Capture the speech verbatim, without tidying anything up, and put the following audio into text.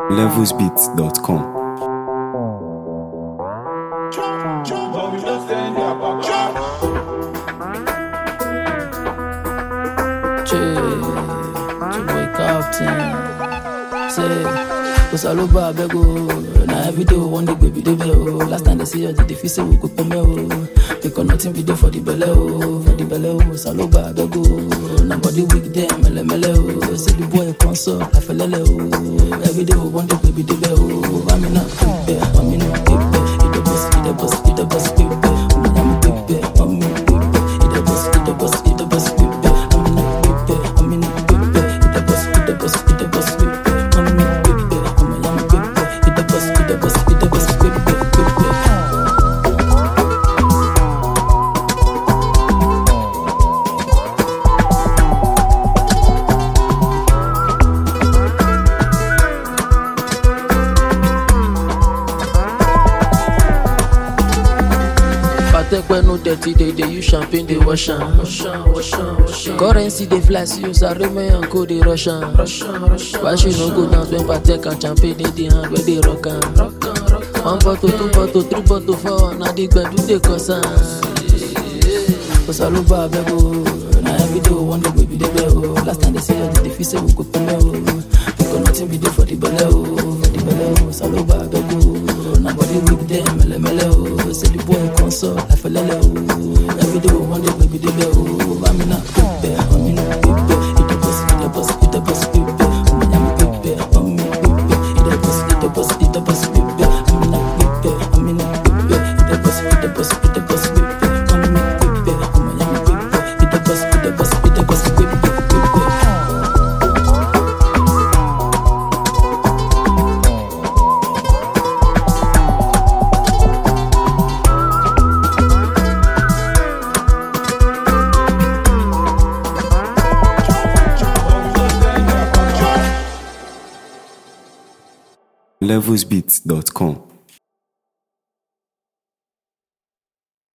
levels beats dot com. Cause all over I beg oh. Now every day one day baby dey there oh. Last time they say oh, they feel say we go pay me oh. Because nothing be there for the belly oh. For the belly oh, so all over I beg oh. Nobody weak them, mele mele oh. Say the boy console, I feel lele oh. Every day one day baby dey there oh. I'm in a baby, I'm in a baby. It the boss, it the boss, it the boss baby. I'm a baby, I'm in a baby. It the boss, it the boss, it the boss baby. I'm in a baby, I'm in a baby. It the boss, it the boss, it the boss baby. Take when no dirty, they, they use champagne, they wash am. Currency, they fly, see you, Sareme and Co, they rush am. Why she no go dance when Patek and champagne, they the hand, where they rock am. One bottle, two bottle, three bottle, four, now they go do the concern. Cause all over, baby, now every day, one day, baby, they go. Last time they say, oh, they feel say we go pay me, oh. Because nothing be there for the belly, oh. For the belly, oh, so all over, baby. Nobody weak them, mele mele oh. Say the boy console, I feel lele oh. Every day one day baby dey there oh. I'm in a baby, I'm in a baby. It the boss, it the boss, it the boss baby. I'm in a baby, I'm in a baby. It the boss, it the boss, it the boss baby. I'm in a baby, I'm in a baby. It the boss, it the boss, it the boss baby. I'm in a baby, I'm in a baby. It the boss, it the boss, it the boss baby. levels beats dot com.